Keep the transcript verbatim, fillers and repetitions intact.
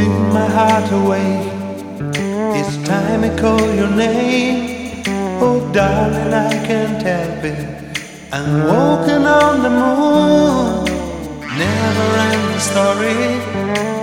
fill my heart awake. Each time I call your name, oh darling, I can't help it. I'm walking on the moon, never end the story.